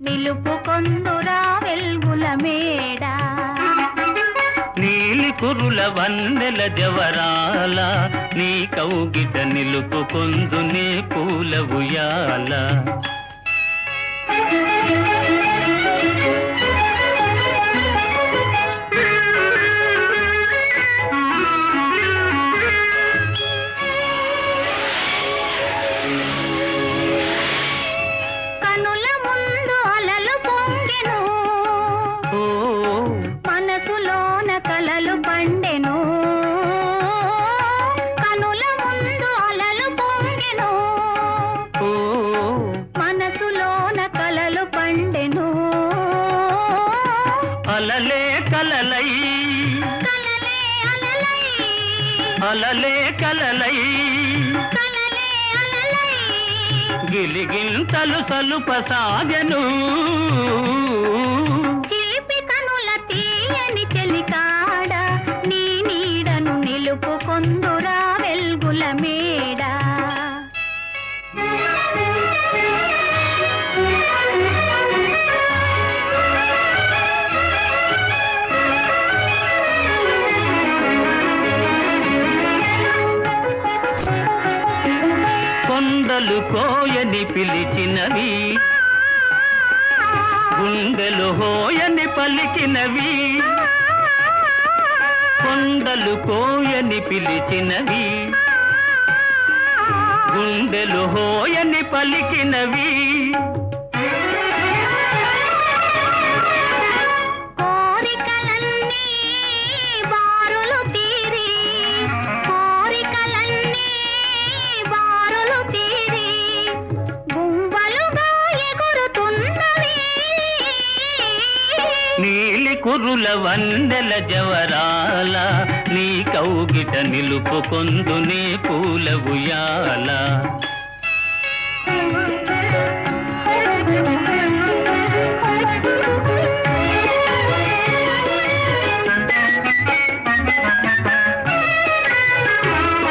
నిలుపుకొందురా వెల్గుల మేడ నీలి కురుల వన్నెల జవరాల నీ కౌగిట నిలుపుకొందు నీ పూల ఉయ్యాల కనుల ముందు అలలు పొంగెను మనసులోన కలలు పండెను కనుల ముందు అలలు పొంగెను మనసులోన కలలు పండెను అలలే కలలై కలలే అలలై అలలే కలలై కలలే అలలై గిలిగింతలు సలుపసాగెను చిలిపి కనుల తీయని చెలికాడ నీ నీడను నిలుపుకొందురా వెల్గుల మేడ కొండలు కోయని పిలిచినవి గుండెలు హోయని పలికినవి కొండలు కోయని పిలిచినవి గుండెలు హోయని పలికినవి కోరికలన్నీ బారులు తీరి కోరికలన్నీ బారులు తీరి గుంబలుగా ఎగురుతున్నవి నీలి కురుల వన్నెల జవరాల నీ కౌగిట నిలుపుకొందు నీ పూల ఉయ్యాల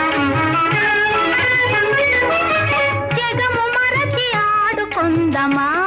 జగము మరచి ఆడుకొందమా